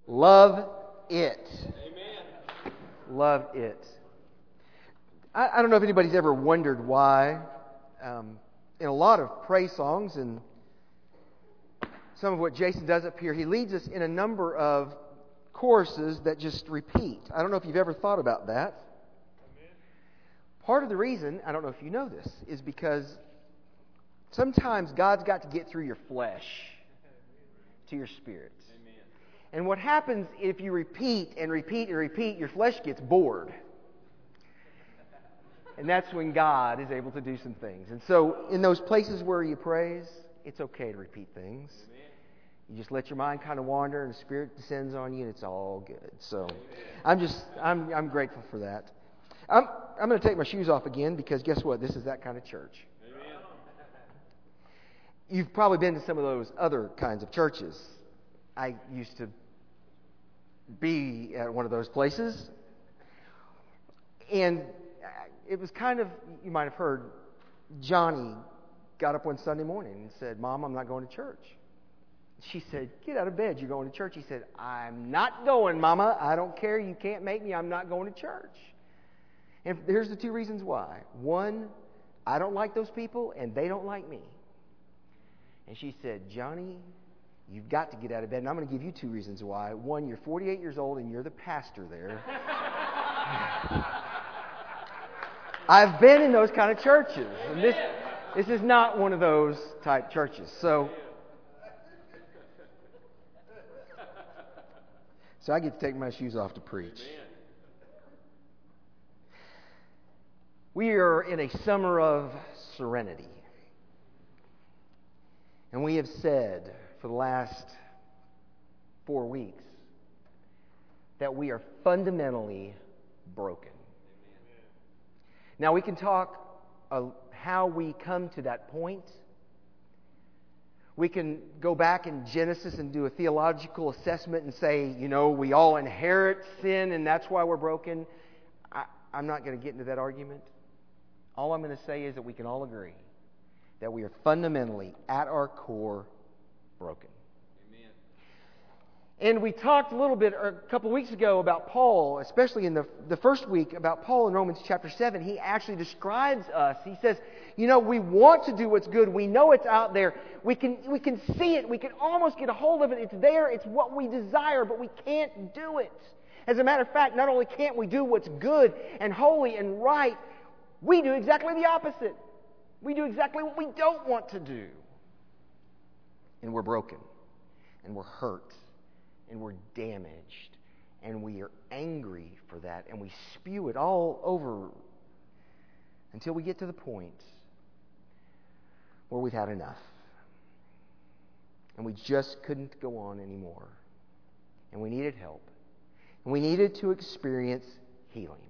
Love it. Amen. Love it. I don't know if anybody's ever wondered why in a lot of praise songs and some of what Jason does up here, he leads us in a number of choruses that just repeat. I don't know if you've ever thought about that. Amen. Part of the reason, I don't know if you know this, is because sometimes God's got to get through your flesh to your spirit. Amen. And what happens if you repeat and repeat and repeat, your flesh gets bored. And that's when God is able to do some things. And so in those places where you praise, it's okay to repeat things. Amen. You just let your mind kind of wander and the Spirit descends on you and it's all good. So I'm grateful for that. I'm going to take my shoes off again because guess what? This is that kind of church. Amen. You've probably been to some of those other kinds of churches. I used to be at one of those places. And it was kind of, you might have heard, Johnny got up one Sunday morning and said, "Mom, I'm not going to church." She said, "Get out of bed, you're going to church." He said, "I'm not going, Mama. I don't care. You can't make me. I'm not going to church." And here's the two reasons why. One, I don't like those people and they don't like me. And she said, "Johnny, you've got to get out of bed." And I'm going to give you two reasons why. One, you're 48 years old and you're the pastor there. I've been in those kind of churches. And this is not one of those type churches. So I get to take my shoes off to preach. We are in a summer of serenity. And we have said for the last 4 weeks that we are fundamentally broken. Now, we can talk how we come to that point. We can go back in Genesis and do a theological assessment and say, we all inherit sin and that's why we're broken. I'm not going to get into that argument. All I'm going to say is that we can all agree that we are fundamentally, at our core, broken. Amen. And we talked a little bit a couple weeks ago about Paul, especially in the first week, about Paul in Romans chapter 7. He actually describes us. He says, we want to do what's good. We know it's out there. We can see it. We can almost get a hold of it. It's there. It's what we desire, but we can't do it. As a matter of fact, not only can't we do what's good and holy and right, we do exactly the opposite. We do exactly what we don't want to do. And we're broken. And we're hurt. And we're damaged. And we are angry for that. And we spew it all over until we get to the point where we've had enough. And we just couldn't go on anymore. And we needed help. And we needed to experience healing.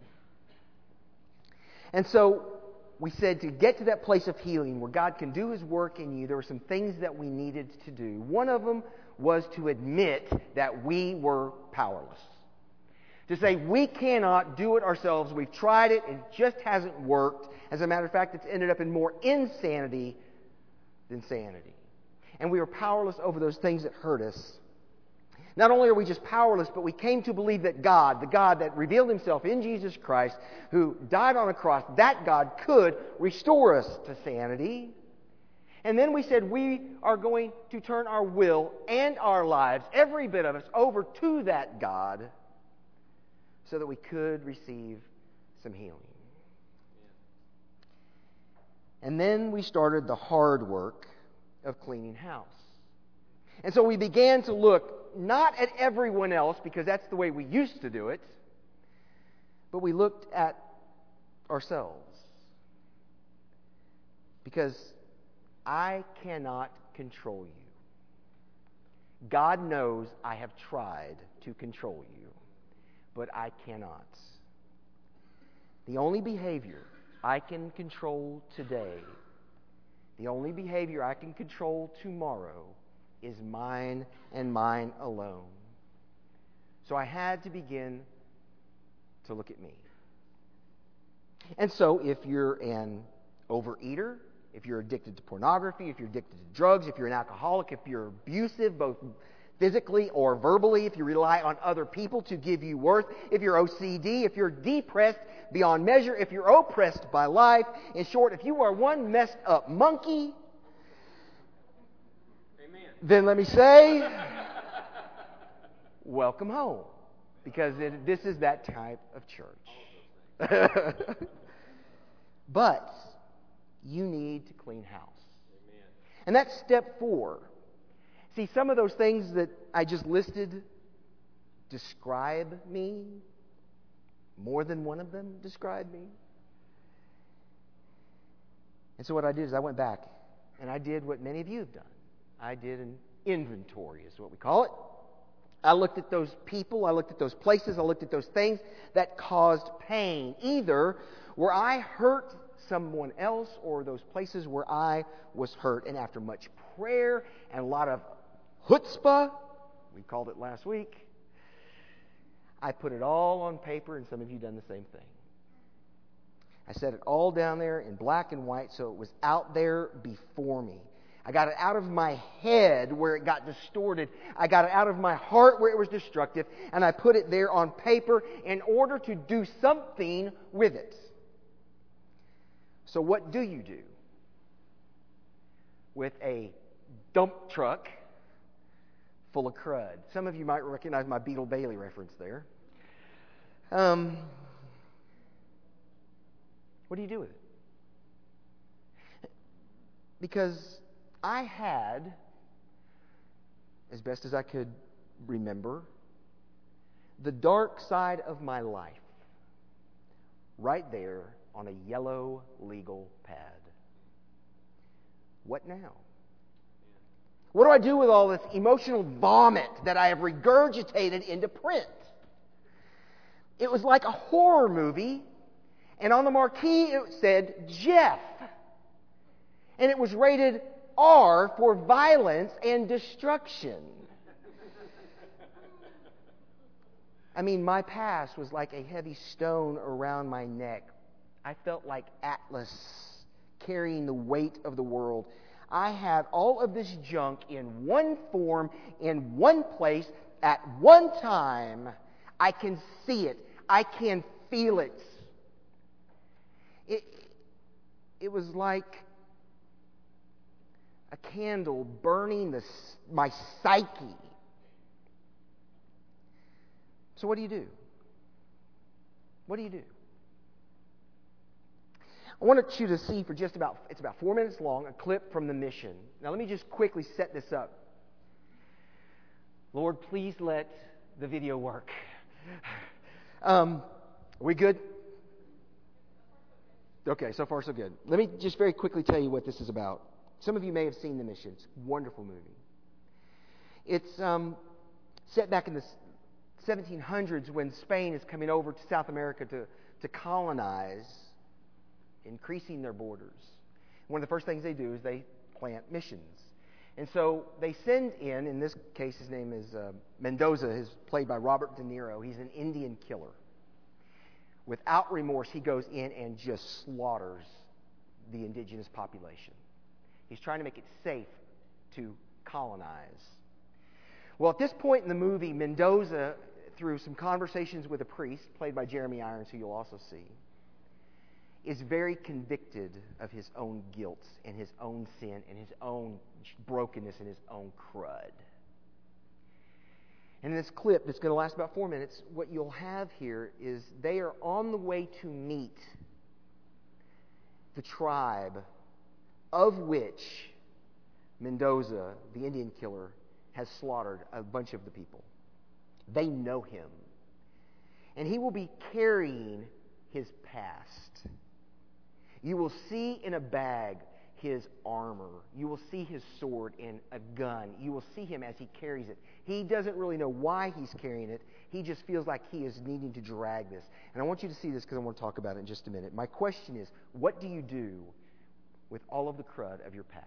And so we said to get to that place of healing where God can do His work in you, there were some things that we needed to do. One of them was to admit that we were powerless. To say we cannot do it ourselves. We've tried it. It just hasn't worked. As a matter of fact, it's ended up in more insanity than sanity. And we are powerless over those things that hurt us. Not only are we just powerless, but we came to believe that God, the God that revealed Himself in Jesus Christ, who died on a cross, that God could restore us to sanity. And then we said we are going to turn our will and our lives, every bit of us, over to that God so that we could receive some healing. And then we started the hard work of cleaning house. And so we began to look not at everyone else, because that's the way we used to do it, but we looked at ourselves. Because I cannot control you. God knows I have tried to control you, but I cannot. The only behavior I can control today, the only behavior I can control tomorrow, is mine and mine alone. So I had to begin to look at me. And so if you're an overeater, if you're addicted to pornography, if you're addicted to drugs, if you're an alcoholic, if you're abusive, both physically or verbally, if you rely on other people to give you worth, if you're OCD, if you're depressed beyond measure, if you're oppressed by life, in short, if you are one messed up monkey, then let me say, welcome home. Because this is that type of church. But you need to clean house. Amen. And that's step 4. See, some of those things that I just listed describe me. More than one of them describe me. And so what I did is I went back and I did what many of you have done. I did an inventory, is what we call it. I looked at those people, I looked at those places, I looked at those things that caused pain. Either where I hurt someone else or those places where I was hurt. And after much prayer and a lot of chutzpah, we called it last week, I put it all on paper, and some of you done the same thing. I set it all down there in black and white so it was out there before me. I got it out of my head where it got distorted. I got it out of my heart where it was destructive. And I put it there on paper in order to do something with it. So what do you do with a dump truck full of crud? Some of you might recognize my Beetle Bailey reference there. What do you do with it? Because I had, as best as I could remember, the dark side of my life right there on a yellow legal pad. What now? What do I do with all this emotional vomit that I have regurgitated into print? It was like a horror movie, and on the marquee it said Jeff. And it was rated R for violence and destruction. I mean, my past was like a heavy stone around my neck. I felt like Atlas carrying the weight of the world. I had all of this junk in one form, in one place, at one time. I can see it. I can feel it. It was like a candle burning my psyche. So what do you do? What do you do? I want you to see for it's about 4 minutes long, a clip from the mission. Now let me just quickly set this up. Lord, please let the video work. Are we good? Okay, so far so good. Let me just very quickly tell you what this is about. Some of you may have seen the mission. It's a wonderful movie. It's set back in the 1700s when Spain is coming over to South America to colonize, increasing their borders. One of the first things they do is they plant missions. And so they send in this case his name is Mendoza, is played by Robert De Niro. He's an Indian killer. Without remorse, he goes in and just slaughters the indigenous population. He's trying to make it safe to colonize. Well, at this point in the movie, Mendoza, through some conversations with a priest, played by Jeremy Irons, who you'll also see, is very convicted of his own guilt and his own sin and his own brokenness and his own crud. And in this clip that's going to last about 4 minutes, what you'll have here is they are on the way to meet the tribe of which Mendoza, the Indian killer, has slaughtered a bunch of the people. They know him. And he will be carrying his past. You will see in a bag his armor. You will see his sword and a gun. You will see him as he carries it. He doesn't really know why he's carrying it. He just feels like he is needing to drag this. And I want you to see this because I want to talk about it in just a minute. My question is, what do you do with all of the crud of your past?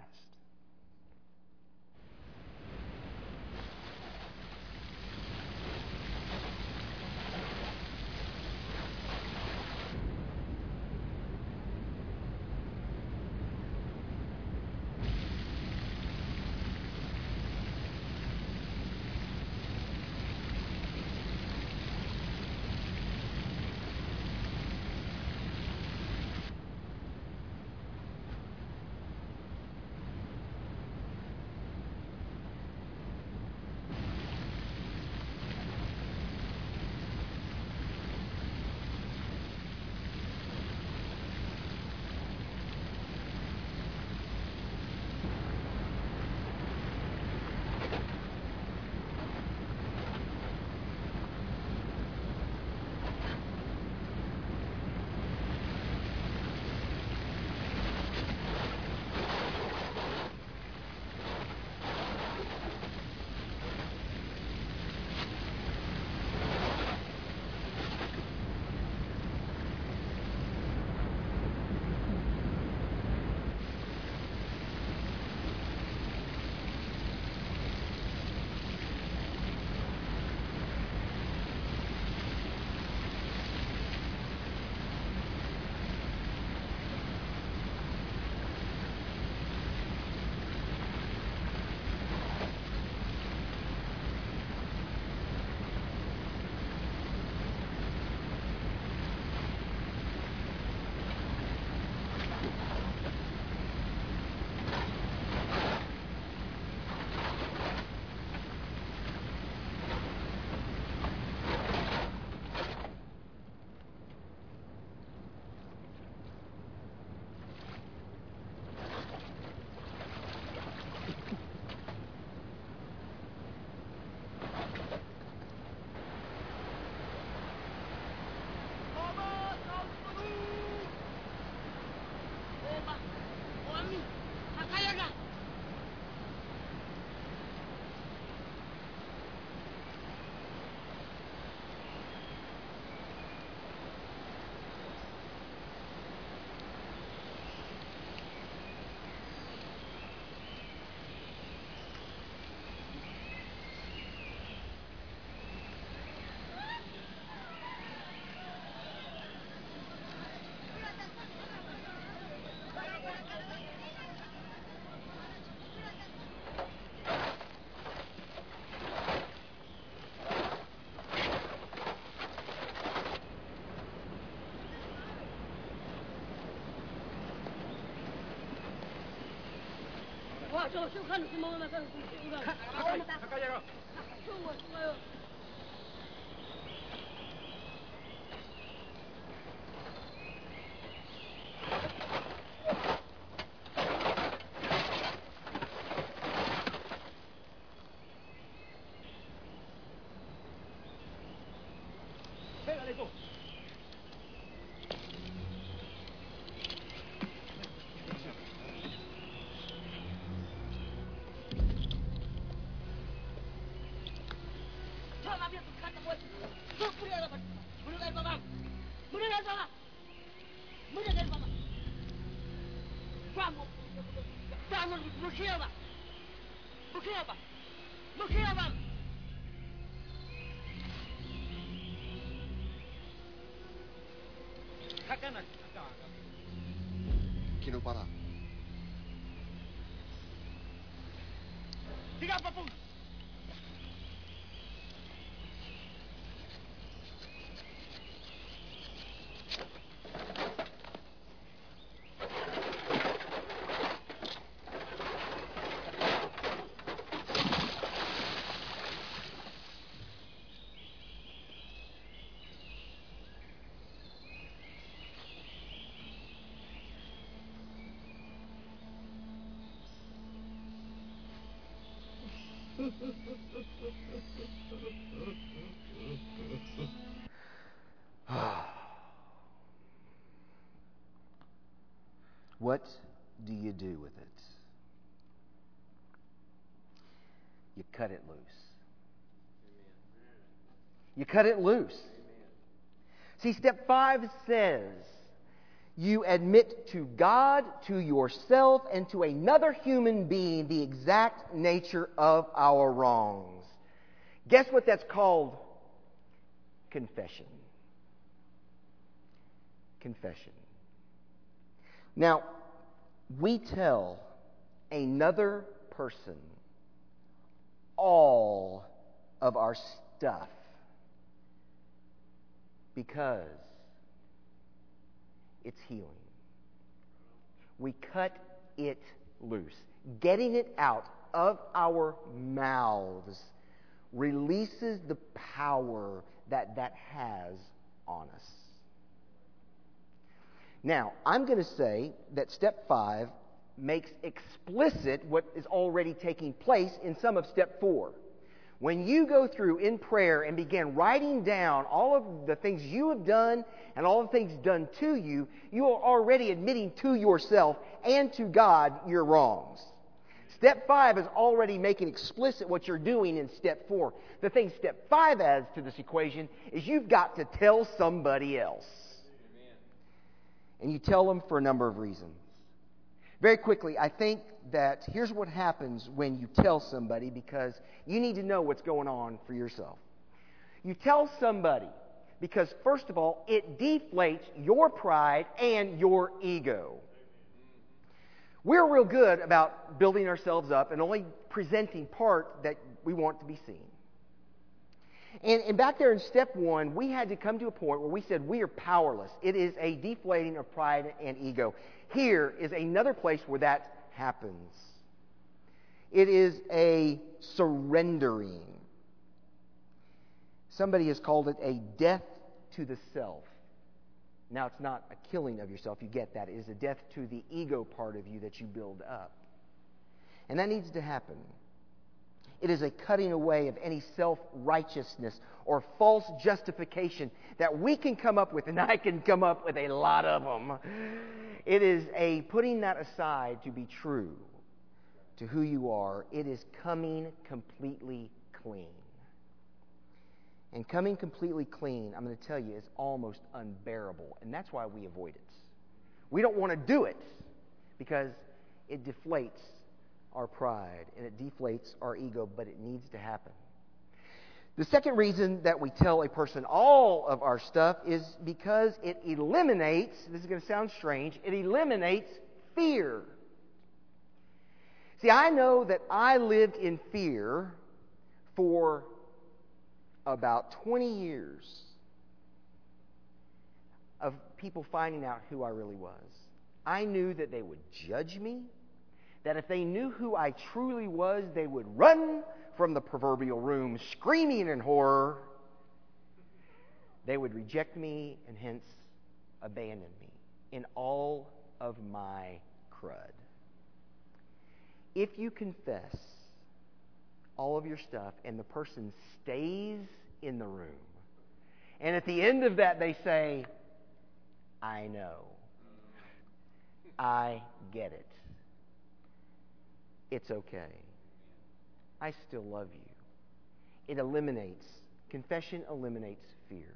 Kinupara. Tiga apa pun. What do you do with it? You cut it loose. You cut it loose. See, step 5 says you admit to God, to yourself, and to another human being the exact nature of our wrongs. Guess what that's called? Confession. Confession. Now, we tell another person all of our stuff because it's healing. We cut it loose. Getting it out of our mouths releases the power that has on us. Now, I'm going to say that step 5 makes explicit what is already taking place in some of step 4. When you go through in prayer and begin writing down all of the things you have done and all the things done to you, you are already admitting to yourself and to God your wrongs. Step 5 is already making explicit what you're doing in step 4. The thing step 5 adds to this equation is you've got to tell somebody else. And you tell them for a number of reasons. Very quickly, I think that here's what happens when you tell somebody, because you need to know what's going on for yourself. You tell somebody because, first of all, it deflates your pride and your ego. We're real good about building ourselves up and only presenting part that we want to be seen. And back there in step 1, we had to come to a point where we said we are powerless. It is a deflating of pride and ego. Here is another place where that happens. It is a surrendering. Somebody has called it a death to the self. Now, it's not a killing of yourself. You get that. It is a death to the ego part of you that you build up. And that needs to happen. It is a cutting away of any self-righteousness or false justification that we can come up with, and I can come up with a lot of them. It is a putting that aside to be true to who you are. It is coming completely clean. And coming completely clean, I'm going to tell you, is almost unbearable. And that's why we avoid it. We don't want to do it because it deflates our pride and it deflates our ego, but it needs to happen. The second reason that we tell a person all of our stuff is because it eliminates, this is going to sound strange, it eliminates fear. See, I know that I lived in fear for about 20 years of people finding out who I really was. I knew that they would judge me, that if they knew who I truly was, they would run from the proverbial room, screaming in horror. They would reject me and hence abandon me in all of my crud. If you confess all of your stuff and the person stays in the room, and at the end of that they say, I know, I get it, it's okay, I still love you. Confession eliminates fear.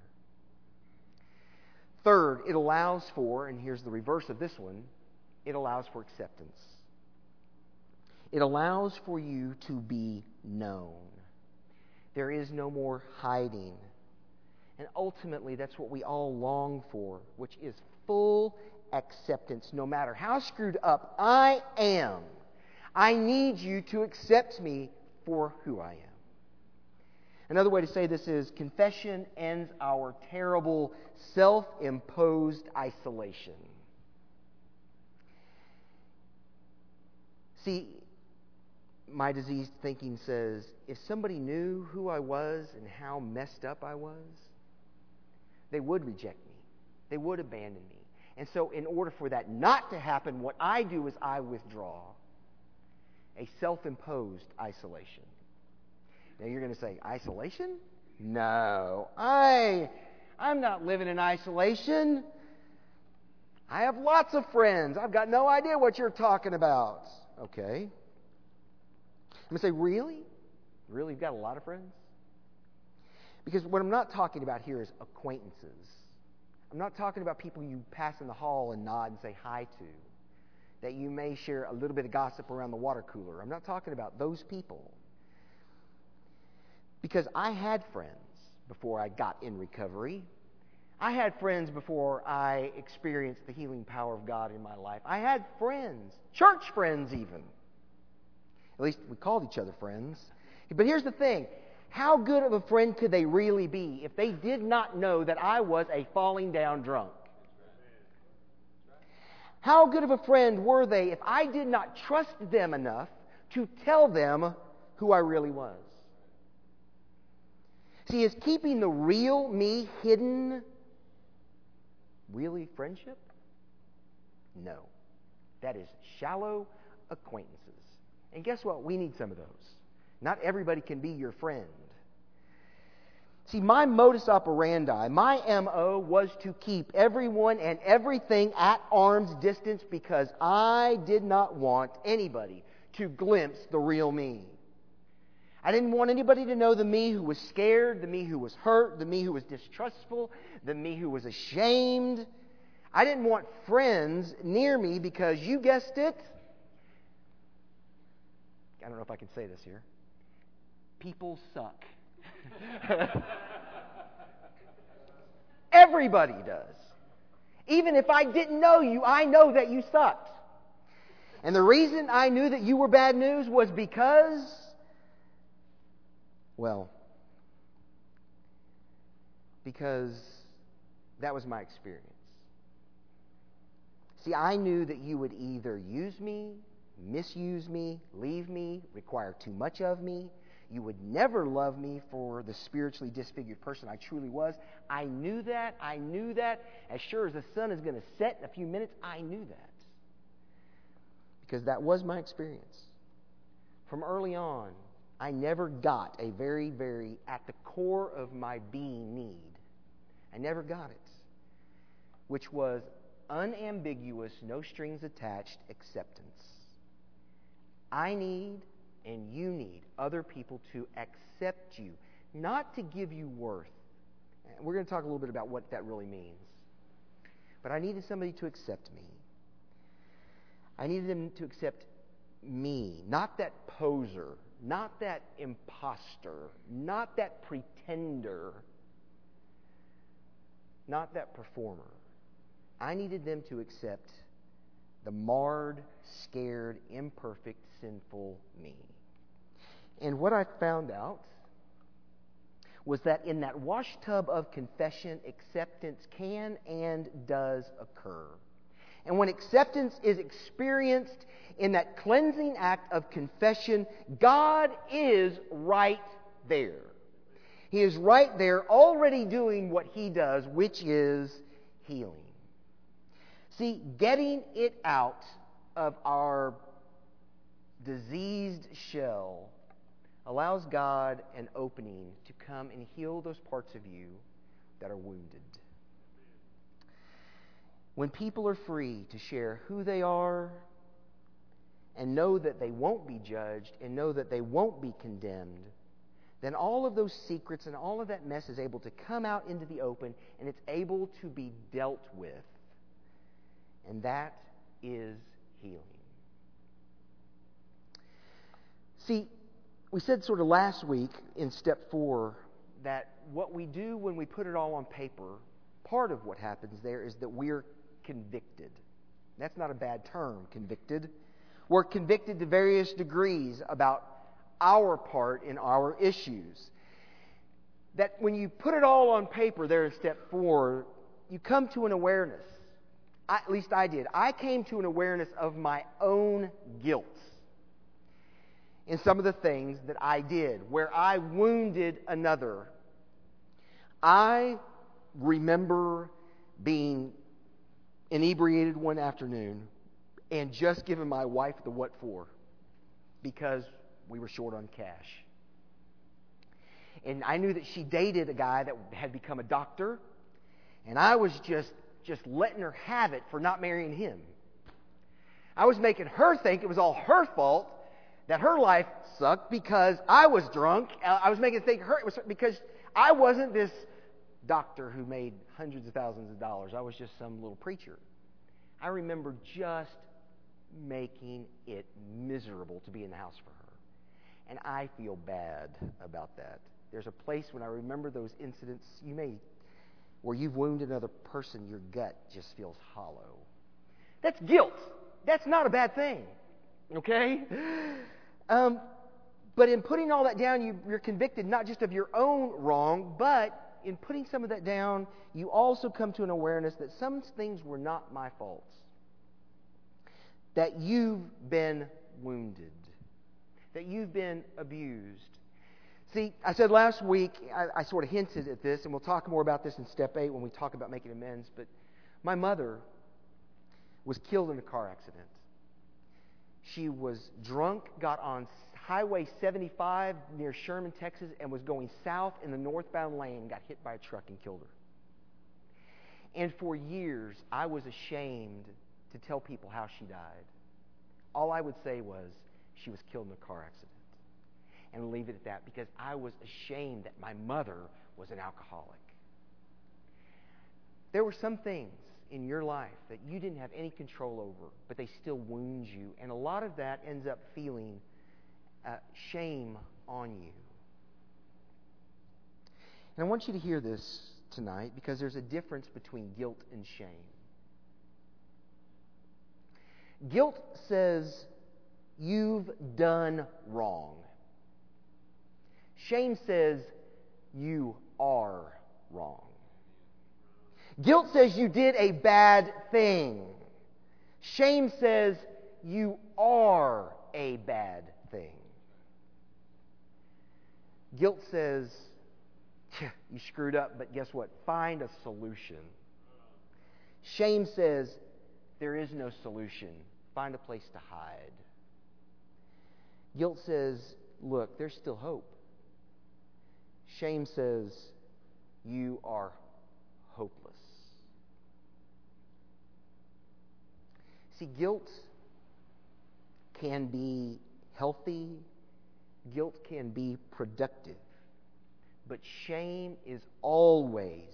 Third, it allows for, and here's the reverse of this one, it allows for acceptance. It allows for you to be known. There is no more hiding. And ultimately, that's what we all long for, which is full acceptance. No matter how screwed up I am, I need you to accept me for who I am. Another way to say this is, confession ends our terrible self-imposed isolation. See, my diseased thinking says, if somebody knew who I was and how messed up I was, they would reject me. They would abandon me. And so in order for that not to happen, what I do is I withdraw. A self-imposed isolation. Now you're going to say, isolation? No, I'm not living in isolation. I have lots of friends. I've got no idea what you're talking about. Okay. I'm going to say, really? Really? You've got a lot of friends? Because what I'm not talking about here is acquaintances. I'm not talking about people you pass in the hall and nod and say hi to, that you may share a little bit of gossip around the water cooler. I'm not talking about those people. Because I had friends before I got in recovery. I had friends before I experienced the healing power of God in my life. I had friends, church friends even. At least we called each other friends. But here's the thing. How good of a friend could they really be if they did not know that I was a falling down drunk? How good of a friend were they if I did not trust them enough to tell them who I really was? See, is keeping the real me hidden really friendship? No. That is shallow acquaintances. And guess what? We need some of those. Not everybody can be your friend. See, my modus operandi, my MO was to keep everyone and everything at arm's distance because I did not want anybody to glimpse the real me. I didn't want anybody to know the me who was scared, the me who was hurt, the me who was distrustful, the me who was ashamed. I didn't want friends near me because, you guessed it, I don't know if I can say this here, people suck. Everybody does. Even if I didn't know you, I know that you sucked. And the reason I knew that you were bad news was because, because that was my experience. See, I knew that you would either use me, misuse me, leave me, require too much of me. You would never love me for the spiritually disfigured person I truly was. I knew that. I knew that. As sure as the sun is going to set in a few minutes, I knew that. Because that was my experience. From early on, I never got a very, very, at the core of my being need. I never got it. Which was unambiguous, no strings attached acceptance. I need and you need other people to accept you, not to give you worth. We're going to talk a little bit about what that really means. But I needed somebody to accept me. I needed them to accept me, not that poser, not that imposter, not that pretender, not that performer. I needed them to accept the marred, scared, imperfect, sinful me. And what I found out was that in that wash tub of confession, acceptance can and does occur. And when acceptance is experienced in that cleansing act of confession, God is right there. He is right there already doing what He does, which is healing. See, getting it out of our diseased shell allows God an opening to come and heal those parts of you that are wounded. When people are free to share who they are and know that they won't be judged and know that they won't be condemned, then all of those secrets and all of that mess is able to come out into the open, and it's able to be dealt with. And that is healing. See, we said sort of last week in step 4 that what we do when we put it all on paper, part of what happens there is that we're convicted. That's not a bad term, convicted. We're convicted to various degrees about our part in our issues. That when you put it all on paper there in step 4, you come to an awareness. At least I did. I came to an awareness of my own guilt in some of the things that I did, where I wounded another. I remember being inebriated one afternoon and just giving my wife the what for, because we were short on cash. And I knew that she dated a guy that had become a doctor, and I was just letting her have it for not marrying him. I was making her think it was all her fault, that her life sucked because I was drunk. I was making her think it was because I wasn't this doctor who made hundreds of thousands of dollars. I was just some little preacher. I remember just making it miserable to be in the house for her. And I feel bad about that. There's a place when I remember those incidents, where you've wounded another person, your gut just feels hollow. That's guilt. That's not a bad thing. Okay? But in putting all that down, you're convicted not just of your own wrong, but in putting some of that down, you also come to an awareness that some things were not my faults. That you've been wounded. That you've been abused. See, I said last week, I sort of hinted at this, and we'll talk more about this in step 8 when we talk about making amends, but my mother was killed in a car accident. She was drunk, got on Highway 75 near Sherman, Texas, and was going south in the northbound lane, got hit by a truck and killed her. And for years, I was ashamed to tell people how she died. All I would say was, she was killed in a car accident. And leave it at that, because I was ashamed that my mother was an alcoholic. There were some things in your life that you didn't have any control over, but they still wound you. And a lot of that ends up feeling shame on you. And I want you to hear this tonight, because there's a difference between guilt and shame. Guilt says you've done wrong. Shame says you are wrong. Guilt says you did a bad thing. Shame says you are a bad thing. Guilt says, you screwed up, but guess what? Find a solution. Shame says, there is no solution. Find a place to hide. Guilt says, look, there's still hope. Shame says, you are hopeless. See, guilt can be healthy. Guilt can be productive. But shame is always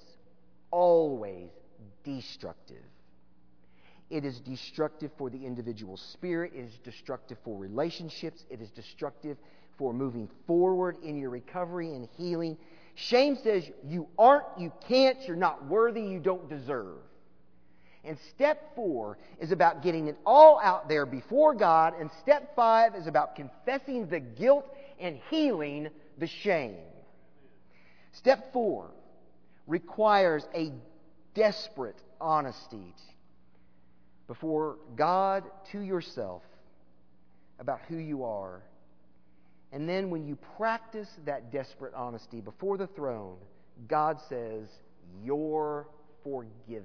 destructive. It is destructive for the individual spirit. It is destructive for relationships. It is destructive for moving forward in your recovery and healing. Shame says you aren't, you can't, you're not worthy, you don't deserve. And step 4 is about getting it all out there before God. And step 5 is about confessing the guilt and healing the shame. Step 4 requires a desperate honesty before God to yourself about who you are. And then when you practice that desperate honesty before the throne, God says, you're forgiven.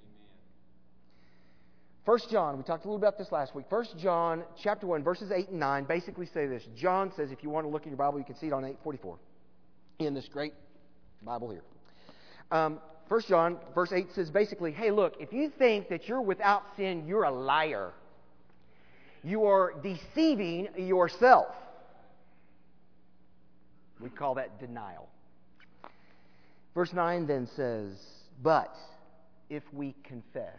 1 John, we talked a little about this last week. 1 John chapter 1, verses 8 and 9 basically say this. John says, if you want to look in your Bible, you can see it on 844 in this great Bible here. 1 John, verse 8 says basically, hey, look, if you think that you're without sin, you're a liar. You are deceiving yourself. We call that denial. Verse 9 then says, but if we confess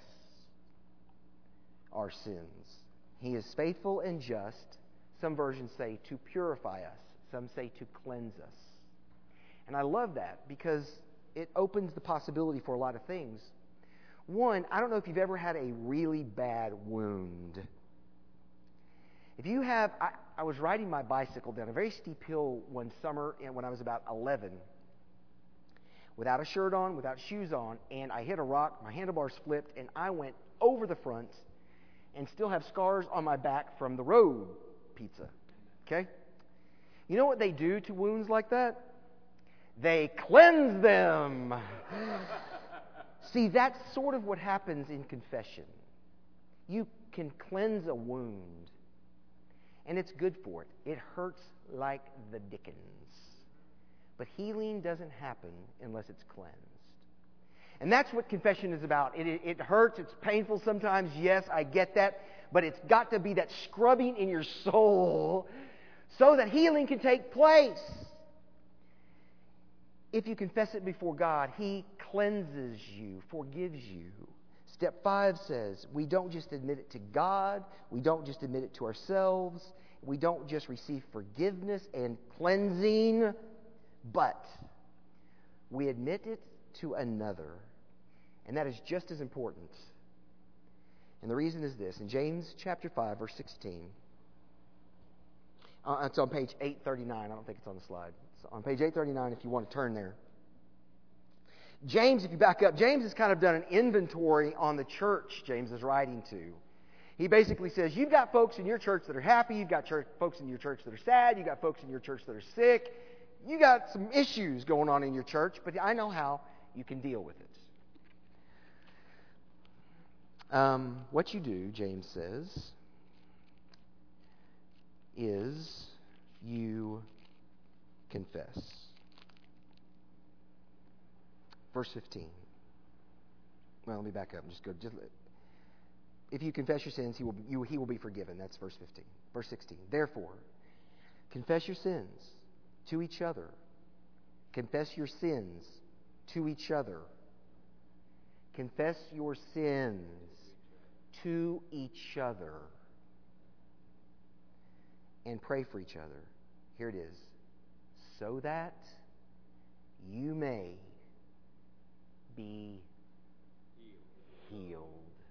our sins, He is faithful and just. Some versions say to purify us. Some say to cleanse us. And I love that because it opens the possibility for a lot of things. One, I don't know if you've ever had a really bad wound. If you have, I was riding my bicycle down a very steep hill one summer when I was about 11, without a shirt on, without shoes on, and I hit a rock, my handlebars flipped, and I went over the front and still have scars on my back from the road pizza. Okay? You know what they do to wounds like that? They cleanse them. See, that's sort of what happens in confession. You can cleanse a wound, and it's good for it. It hurts like the dickens. But healing doesn't happen unless it's cleansed. And that's what confession is about. It hurts, it's painful sometimes, yes, I get that. But it's got to be that scrubbing in your soul so that healing can take place. If you confess it before God, He cleanses you, forgives you. Step 5 says, we don't just admit it to God, we don't just admit it to ourselves, we don't just receive forgiveness and cleansing, but we admit it to another. And that is just as important. And the reason is this. In James chapter 5, verse 16, it's on page 839. I don't think it's on the slide. It's on page 839 if you want to turn there. James, if you back up, James has kind of done an inventory on the church James is writing to. He basically says, you've got folks in your church that are happy, you've got folks in your church that are sad, you've got folks in your church that are sick, you got some issues going on in your church, but I know how you can deal with it. What you do, James says, is you confess. Verse 15. Well, let me back up. If you confess your sins, he will be forgiven. That's verse 15. Verse 16. Therefore, confess your sins to each other. Confess your sins to each other. Confess your sins to each other. And pray for each other. Here it is. So that you may be healed.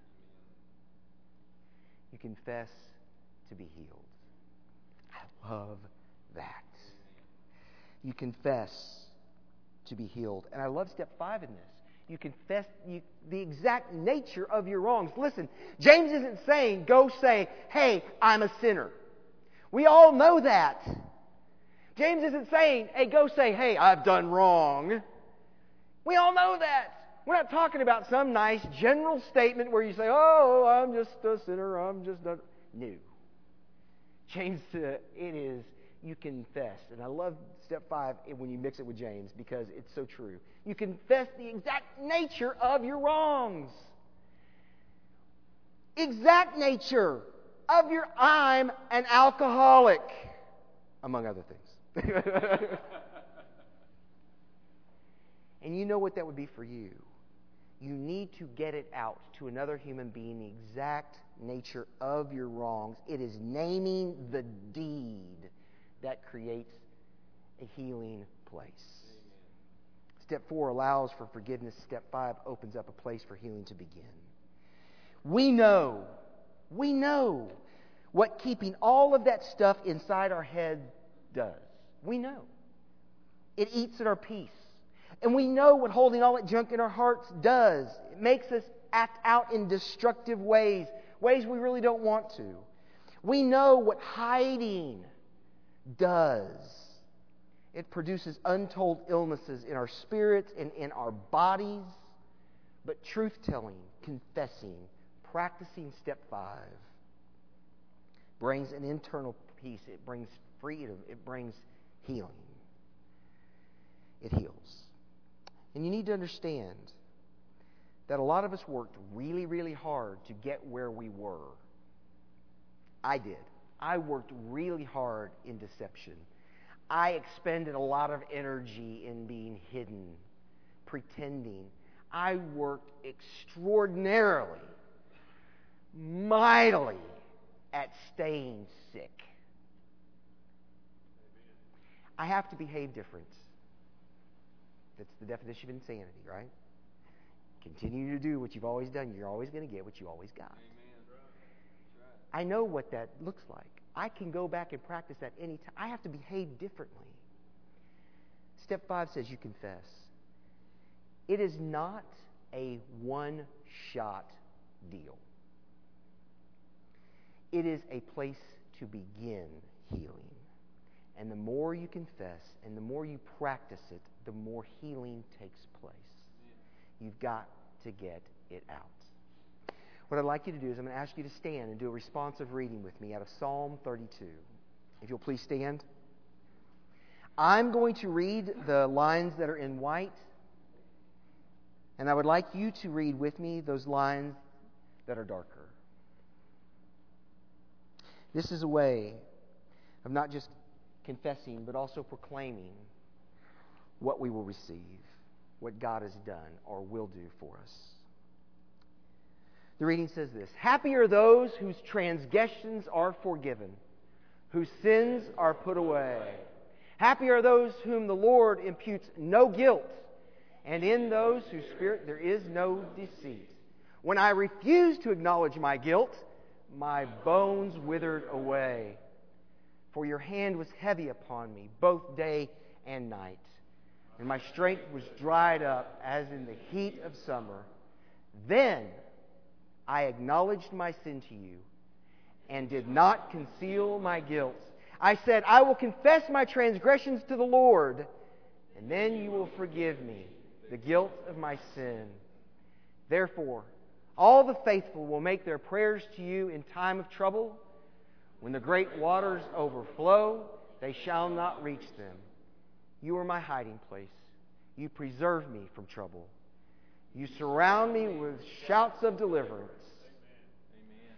You confess to be healed. I love that. You confess to be healed. And I love step 5 in this. You confess the exact nature of your wrongs. Listen, James isn't saying, go say, hey, I'm a sinner. We all know that. James isn't saying, hey, go say, hey, I've done wrong. We all know that. We're not talking about some nice general statement where you say, oh, I'm just a sinner, I'm just a... No. James, it is, you confess. And I love step 5 when you mix it with James because it's so true. You confess the exact nature of your wrongs. Exact nature of your I'm an alcoholic, among other things. And you know what that would be for you. You need to get it out to another human being, the exact nature of your wrongs. It is naming the deed that creates a healing place. Amen. Step 4 allows for forgiveness. Step 5 opens up a place for healing to begin. We know what keeping all of that stuff inside our head does. We know. It eats at our peace. And we know what holding all that junk in our hearts does. It makes us act out in destructive ways. ways we really don't want to. We know what hiding does. It produces untold illnesses in our spirits and in our bodies. But truth-telling, confessing, practicing step 5 brings an internal peace. It brings freedom. It brings healing. It heals. And you need to understand that a lot of us worked really, really hard to get where we were. I did. I worked really hard in deception. I expended a lot of energy in being hidden, pretending. I worked extraordinarily, mightily at staying sick. I have to behave different. That's the definition of insanity, right? Continue to do what you've always done. You're always going to get what you always got. I know what that looks like. I can go back and practice that any time. I have to behave differently. Step 5 says you confess. It is not a one-shot deal. It is a place to begin healing. And the more you confess and the more you practice it, the more healing takes place. You've got to get it out. What I'd like you to do is I'm going to ask you to stand and do a responsive reading with me out of Psalm 32. If you'll please stand. I'm going to read the lines that are in white. And I would like you to read with me those lines that are darker. This is a way of not just confessing, but also proclaiming what we will receive, what God has done or will do for us. The reading says this: Happy are those whose transgressions are forgiven, whose sins are put away. Happy are those whom the Lord imputes no guilt, and in those whose spirit there is no deceit. When I refused to acknowledge my guilt, my bones withered away. For your hand was heavy upon me, both day and night. And my strength was dried up as in the heat of summer. Then I acknowledged my sin to you and did not conceal my guilt. I said, I will confess my transgressions to the Lord, and then you will forgive me the guilt of my sin. Therefore, all the faithful will make their prayers to you in time of trouble. When the great waters overflow, they shall not reach them. You are my hiding place. You preserve me from trouble. You surround me with shouts of deliverance. Amen.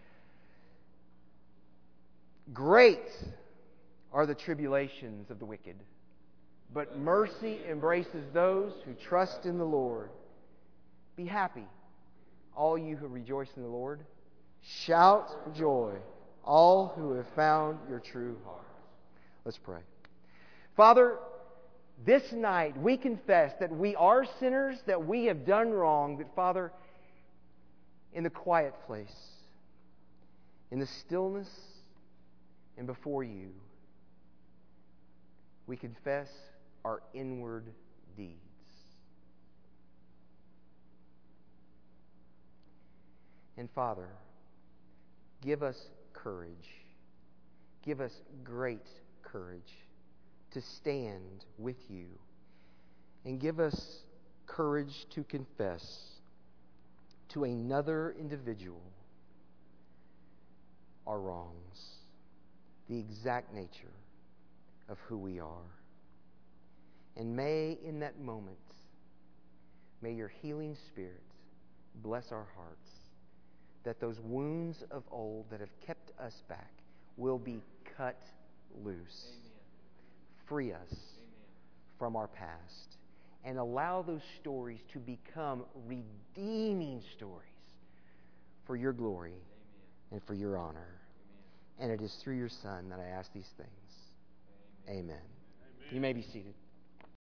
Great are the tribulations of the wicked, but mercy embraces those who trust in the Lord. Be happy, all you who rejoice in the Lord. Shout for joy, all who have found your true heart. Let's pray. Father, this night we confess that we are sinners, that we have done wrong, but Father, in the quiet place, in the stillness and before you, we confess our inward deeds. And Father, give us courage. Give us great courage to stand with you. And give us courage to confess to another individual our wrongs, the exact nature of who we are. And may, in that moment, may your healing Spirit bless our hearts, that those wounds of old that have kept us back will be cut loose. Amen. Free us from our past, and allow those stories to become redeeming stories for your glory and for your honor. And it is through your Son that I ask these things. Amen. You may be seated.